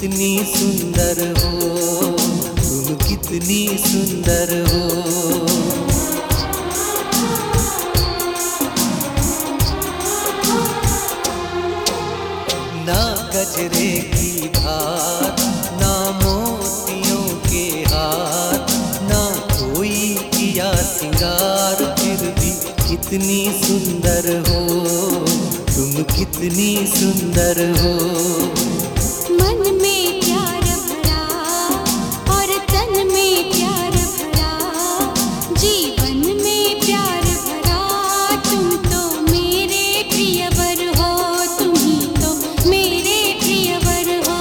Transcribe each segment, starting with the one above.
कितनी सुंदर हो, तुम कितनी सुंदर हो। ना गजरे की धार, ना मोतियों के हार, ना कोई किया सिंगार, फिर भी कितनी सुंदर हो, तुम कितनी सुंदर हो। मन में प्यार भरा और तन में प्यार भरा, जीवन में प्यार भरा, तुम तो मेरे प्रियवर हो, तुम ही तो मेरे प्रियवर हो।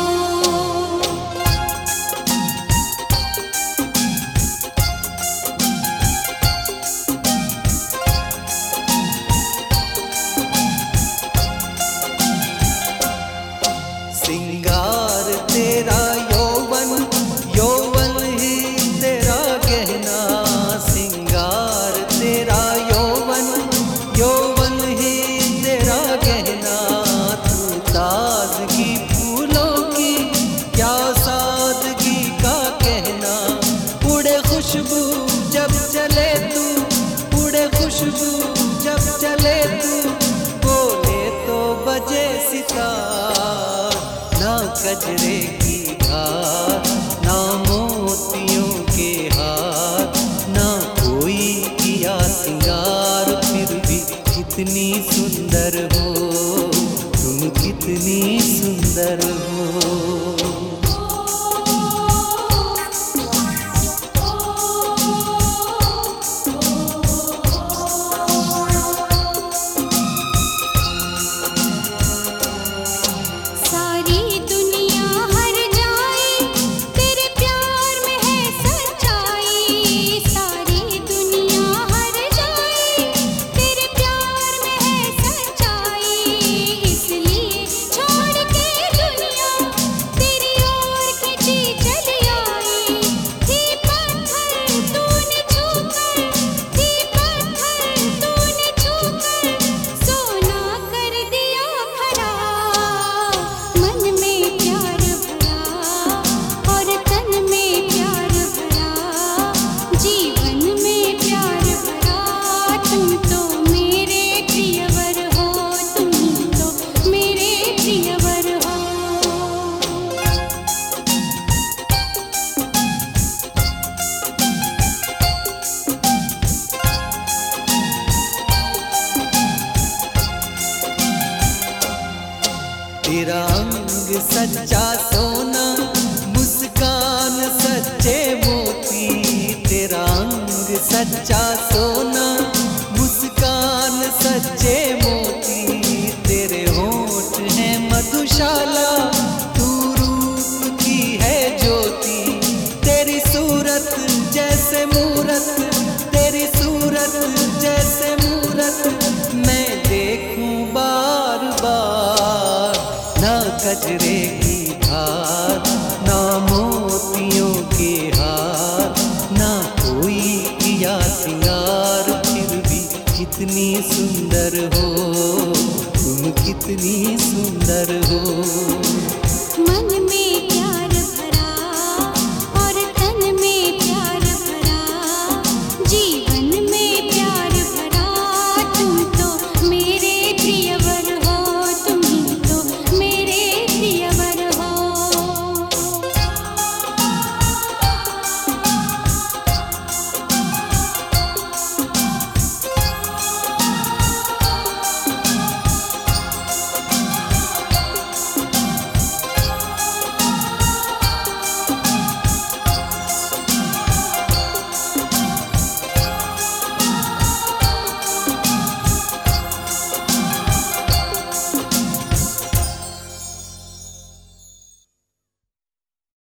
सिंगार तेरा यौवन, यौवन ही तेरा गहना। सिंगार तेरा यौवन, यौवन ही तेरा गहना। तू ताजगी फूलों की, क्या सादगी का कहना। उड़े खुशबू जब चले तू, उड़े खुशबू जब चले तू, बोले तो बजे सितार। ना गजरे की धार, ना मोतियों के हार, ना कोई किया सिंगार, फिर भी कितनी सुंदर हो, तुम कितनी सुंदर हो। तेरा अंग सच्चा सोना, मुस्कान सच्चे मोती। तेरा अंग सच्चा सोना, मुस्कान सच्चे मोती। तेरे होठ हैं मधुशाला, तू रूप की है ज्योति। तेरी सूरत जैसे मूरत, तेरी सूरत जैसे मूरत, मैं देखूं बार बार। ना गजरे की धार, ना मोतियों के हार, ना कोई किया सिंगार, फिर भी कितनी सुंदर हो, तुम कितनी सुंदर हो। मन में